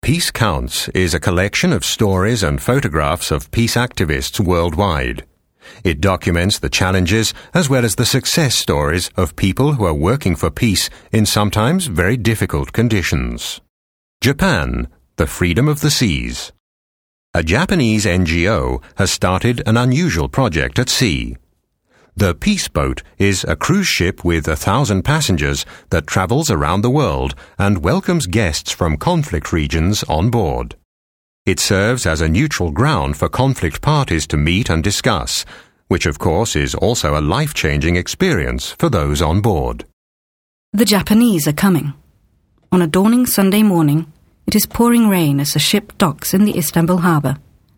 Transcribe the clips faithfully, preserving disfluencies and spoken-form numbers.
Peace Counts is a collection of stories and photographs of peace activists worldwide. It documents the challenges as well as the success stories of people who are working for peace in sometimes very difficult conditions. Japan, the freedom of the seas. A Japanese N G O has started an unusual project at sea. The Peace Boat is a cruise ship with a thousand passengers that travels around the world and welcomes guests from conflict regions on board. It serves as a neutral ground for conflict parties to meet and discuss, which of course is also a life-changing experience for those on board. The Japanese are coming. On a dawning Sunday morning, it is pouring rain as the ship docks in the Istanbul harbour.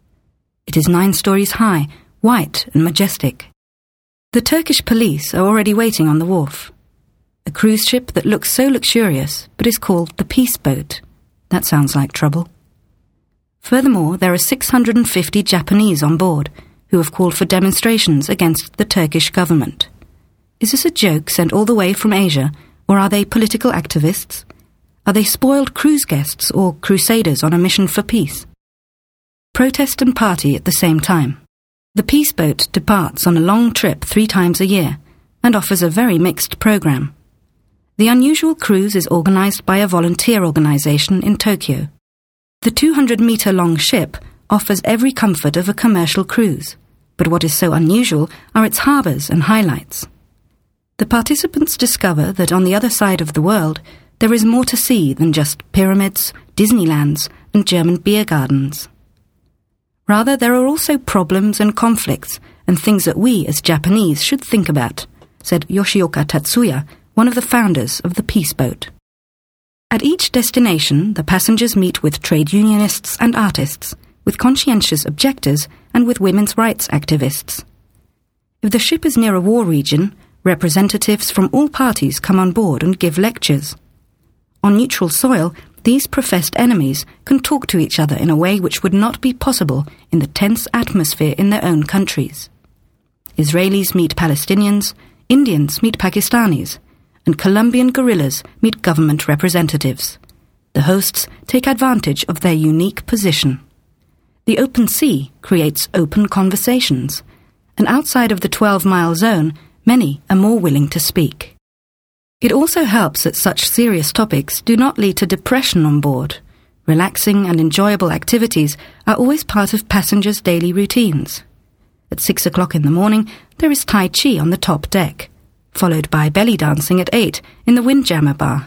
It is nine stories high, white and majestic. The Turkish police are already waiting on the wharf. A cruise ship that looks so luxurious but is called the Peace Boat. That sounds like trouble. Furthermore, there are six hundred fifty Japanese on board who have called for demonstrations against the Turkish government. Is this a joke sent all the way from Asia, or are they political activists? Are they spoiled cruise guests or crusaders on a mission for peace? Protest and party at the same time. The Peace Boat departs on a long trip three times a year and offers a very mixed program. The unusual cruise is organized by a volunteer organization in Tokyo. The two hundred meter long ship offers every comfort of a commercial cruise, but what is so unusual are its harbors and highlights. The participants discover that on the other side of the world there is more to see than just pyramids, Disneylands, and German beer gardens. Rather, there are also problems and conflicts and things that we as Japanese should think about, said Yoshioka Tatsuya, one of the founders of the Peace Boat. At each destination, the passengers meet with trade unionists and artists, with conscientious objectors and with women's rights activists. If the ship is near a war region, representatives from all parties come on board and give lectures. On neutral soil, these professed enemies can talk to each other in a way which would not be possible in the tense atmosphere in their own countries. Israelis meet Palestinians, Indians meet Pakistanis, and Colombian guerrillas meet government representatives. The hosts take advantage of their unique position. The open sea creates open conversations, and outside of the twelve-mile zone, many are more willing to speak. It also helps that such serious topics do not lead to depression on board. Relaxing and enjoyable activities are always part of passengers' daily routines. At six o'clock in the morning, there is Tai Chi on the top deck, followed by belly dancing at eight in the Windjammer bar.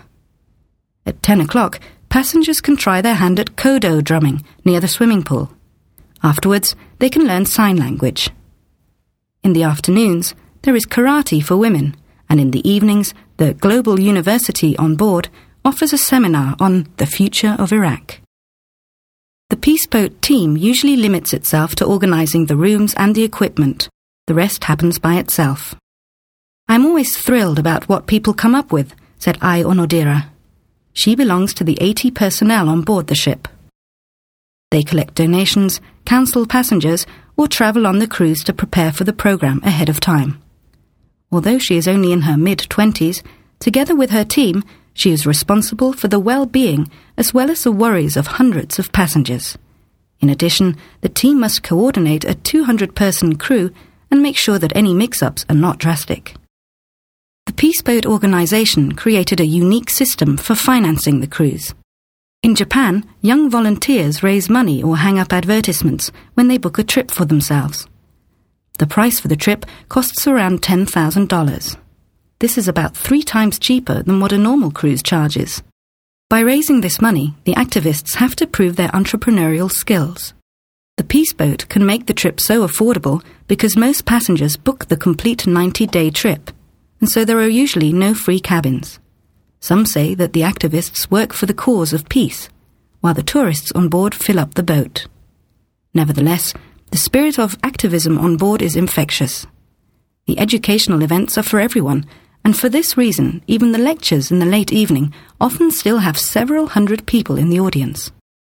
At ten o'clock, passengers can try their hand at kodo drumming near the swimming pool. Afterwards, they can learn sign language. In the afternoons, there is karate for women, and in the evenings, the Global University on board offers a seminar on the future of Iraq. The Peace Boat team usually limits itself to organizing the rooms and the equipment. The rest happens by itself. I'm always thrilled about what people come up with, said Ai Onodera. She belongs to the eighty personnel on board the ship. They collect donations, counsel passengers, or travel on the cruise to prepare for the program ahead of time. Although she is only in her mid-twenties, together with her team, she is responsible for the well-being as well as the worries of hundreds of passengers. In addition, the team must coordinate a two hundred person crew and make sure that any mix-ups are not drastic. The Peace Boat organization created a unique system for financing the cruise. In Japan, young volunteers raise money or hang up advertisements when they book a trip for themselves. The price for the trip costs around ten thousand dollars. This is about three times cheaper than what a normal cruise charges. By raising this money, the activists have to prove their entrepreneurial skills. The Peace Boat can make the trip so affordable because most passengers book the complete ninety-day trip, and so there are usually no free cabins. Some say that the activists work for the cause of peace, while the tourists on board fill up the boat. Nevertheless, the spirit of activism on board is infectious. The educational events are for everyone, and for this reason, even the lectures in the late evening often still have several hundred people in the audience.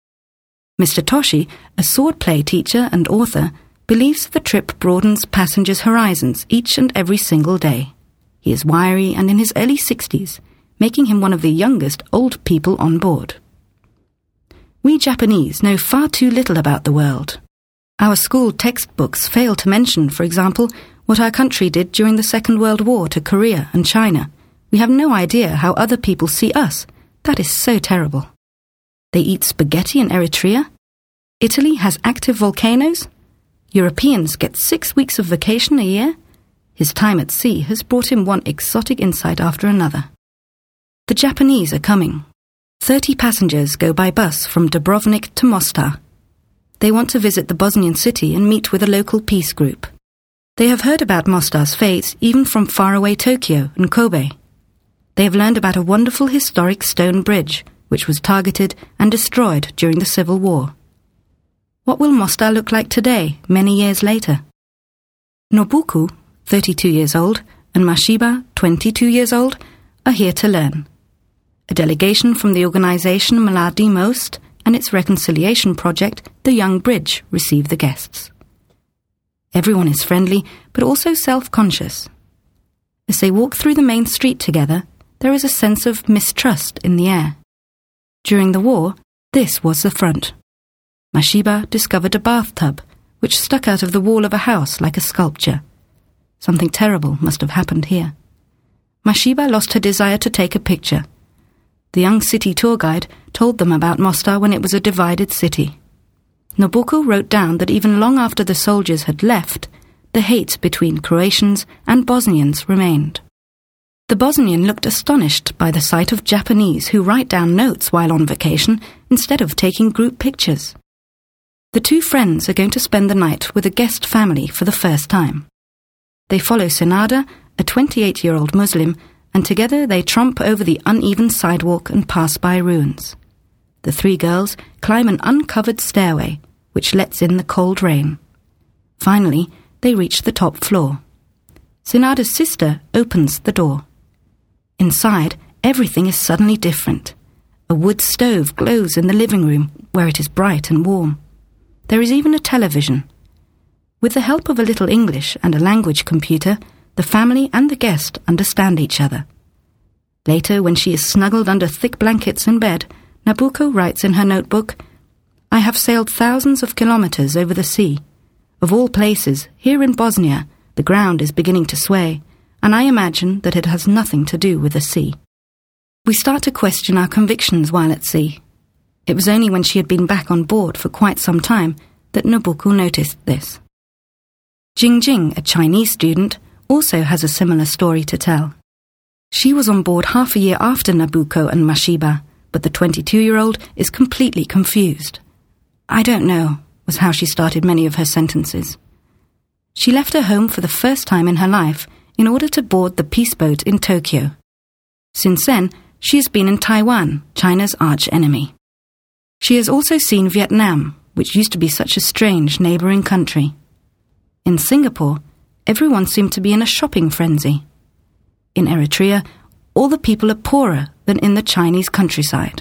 Mister Toshi, a swordplay teacher and author, believes the trip broadens passengers' horizons each and every single day. He is wiry and in his early sixties, making him one of the youngest old people on board. We Japanese know far too little about the world. Our school textbooks fail to mention, for example, what our country did during the Second World War to Korea and China. We have no idea how other people see us. That is so terrible. They eat spaghetti in Eritrea. Italy has active volcanoes. Europeans get six weeks of vacation a year. His time at sea has brought him one exotic insight after another. The Japanese are coming. Thirty passengers go by bus from Dubrovnik to Mostar. They want to visit the Bosnian city and meet with a local peace group. They have heard about Mostar's fate even from faraway Tokyo and Kobe. They have learned about a wonderful historic stone bridge, which was targeted and destroyed during the Civil War. What will Mostar look like today, many years later? Nobuko, thirty-two years old, and Mashiba, twenty-two years old, are here to learn. A delegation from the organization Mladi Most and its reconciliation project, The Young Bridge, receive the guests. Everyone is friendly, but also self-conscious. As they walk through the main street together, there is a sense of mistrust in the air. During the war, this was the front. Mashiba discovered a bathtub, which stuck out of the wall of a house like a sculpture. Something terrible must have happened here. Mashiba lost her desire to take a picture. The young city tour guide told them about Mostar when it was a divided city. Nobuko wrote down that even long after the soldiers had left, the hate between Croatians and Bosnians remained. The Bosnian looked astonished by the sight of Japanese who write down notes while on vacation instead of taking group pictures. The two friends are going to spend the night with a guest family for the first time. They follow Senada, a twenty-eight-year-old Muslim, and together they tromp over the uneven sidewalk and pass by ruins. The three girls climb an uncovered stairway, which lets in the cold rain. Finally, they reach the top floor. Senada's sister opens the door. Inside, everything is suddenly different. A wood stove glows in the living room, where it is bright and warm. There is even a television. With the help of a little English and a language computer, the family and the guest understand each other. Later, when she is snuggled under thick blankets in bed, Nobuko writes in her notebook, "I have sailed thousands of kilometers over the sea. Of all places, here in Bosnia, the ground is beginning to sway, and I imagine that it has nothing to do with the sea." We start to question our convictions while at sea. It was only when she had been back on board for quite some time that Nobuko noticed this. Jingjing, a Chinese student, also has a similar story to tell. She was on board half a year after Nobuko and Mashiba, but the twenty-two-year-old is completely confused. "I don't know," was how she started many of her sentences. She left her home for the first time in her life in order to board the peace boat in Tokyo. Since then, she has been in Taiwan, China's arch-enemy. She has also seen Vietnam, which used to be such a strange neighbouring country. In Singapore, everyone seemed to be in a shopping frenzy. In Eritrea, all the people are poorer than in the Chinese countryside.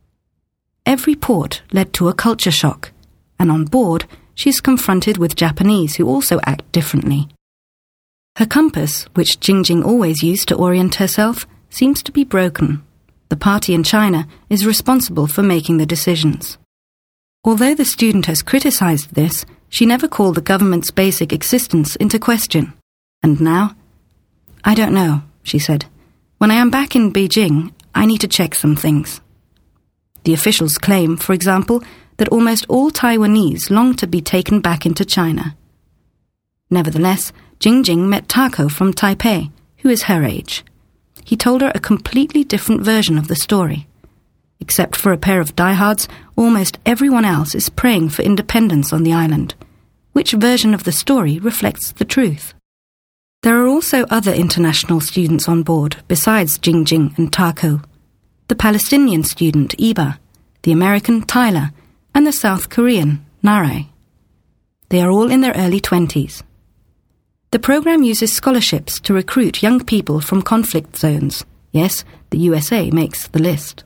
Every port led to a culture shock, and on board she is confronted with Japanese who also act differently. Her compass, which Jingjing always used to orient herself, seems to be broken. The party in China is responsible for making the decisions. Although the student has criticized this, she never called the government's basic existence into question. And now? "I don't know," she said. "When I am back in Beijing, I need to check some things." The officials claim, for example, that almost all Taiwanese long to be taken back into China. Nevertheless, Jingjing met Tako from Taipei, who is her age. He told her a completely different version of the story. Except for a pair of diehards, almost everyone else is praying for independence on the island. Which version of the story reflects the truth? There are also other international students on board, besides Jingjing and Tako. The Palestinian student, Iba, the American, Tyler, and the South Korean, Narai. They are all in their early twenties. The program uses scholarships to recruit young people from conflict zones. Yes, the U S A makes the list.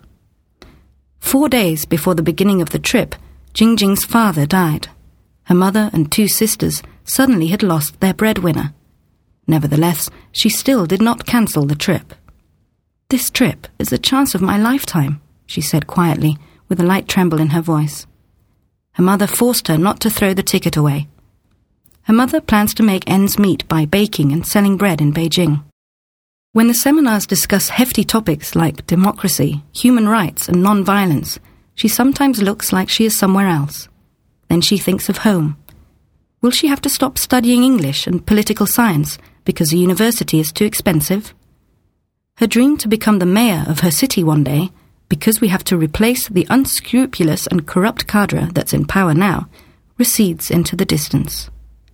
Four days before the beginning of the trip, Jingjing's father died. Her mother and two sisters suddenly had lost their breadwinner. Nevertheless, she still did not cancel the trip. "This trip is the chance of my lifetime," she said quietly, with a light tremble in her voice. Her mother forced her not to throw the ticket away. Her mother plans to make ends meet by baking and selling bread in Beijing. When the seminars discuss hefty topics like democracy, human rights, and non-violence, she sometimes looks like she is somewhere else. Then she thinks of home. Will she have to stop studying English and political science because a university is too expensive? Her dream to become the mayor of her city one day, because we have to replace the unscrupulous and corrupt cadre that's in power now, recedes into the distance.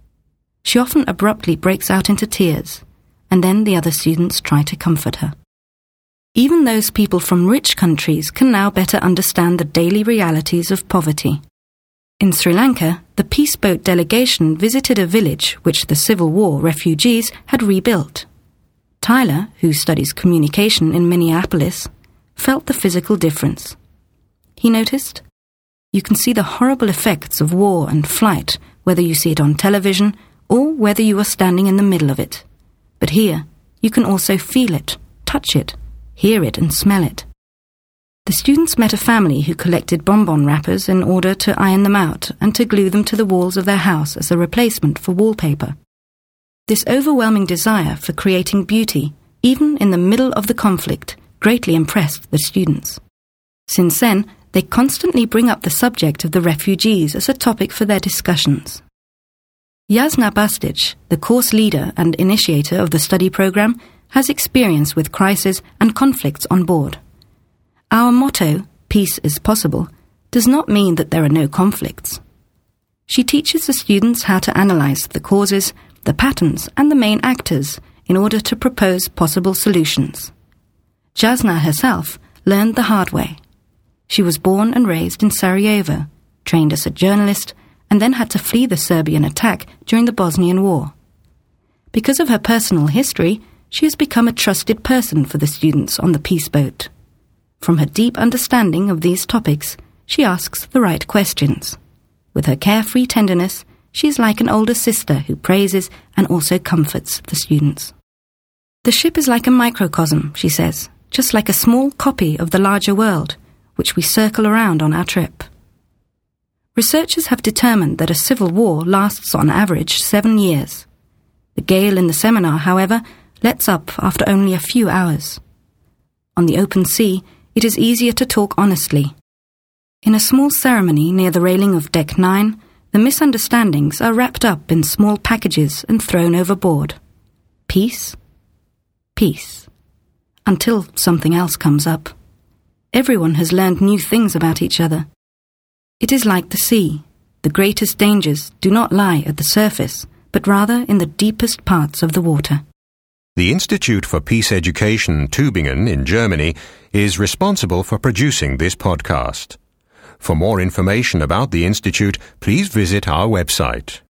She often abruptly breaks out into tears, and then the other students try to comfort her. Even those people from rich countries can now better understand the daily realities of poverty. In Sri Lanka, the peace boat delegation visited a village which the Civil War refugees had rebuilt. Tyler, who studies communication in Minneapolis, felt the physical difference. He noticed, "You can see the horrible effects of war and flight, whether you see it on television or whether you are standing in the middle of it. But here, you can also feel it, touch it, hear it and smell it." The students met a family who collected bonbon wrappers in order to iron them out and to glue them to the walls of their house as a replacement for wallpaper. This overwhelming desire for creating beauty, even in the middle of the conflict, greatly impressed the students. Since then, they constantly bring up the subject of the refugees as a topic for their discussions. Jasna Bastic, the course leader and initiator of the study program, has experience with crises and conflicts on board. Our motto, "Peace is possible," does not mean that there are no conflicts. She teaches the students how to analyze the causes, the patterns, and the main actors in order to propose possible solutions. Jasna herself learned the hard way. She was born and raised in Sarajevo, trained as a journalist, and then had to flee the Serbian attack during the Bosnian War. Because of her personal history, she has become a trusted person for the students on the peace boat. From her deep understanding of these topics, she asks the right questions. With her carefree tenderness, she is like an older sister who praises and also comforts the students. The ship is like a microcosm, she says, just like a small copy of the larger world, which we circle around on our trip. Researchers have determined that a civil war lasts on average seven years. The gale in the seminar, however, lets up after only a few hours. On the open sea, it is easier to talk honestly. In a small ceremony near the railing of Deck nine, the misunderstandings are wrapped up in small packages and thrown overboard. Peace? Peace. Until something else comes up. Everyone has learned new things about each other. It is like the sea. The greatest dangers do not lie at the surface, but rather in the deepest parts of the water. The Institute for Peace Education, Tübingen in Germany, is responsible for producing this podcast. For more information about the Institute, please visit our website.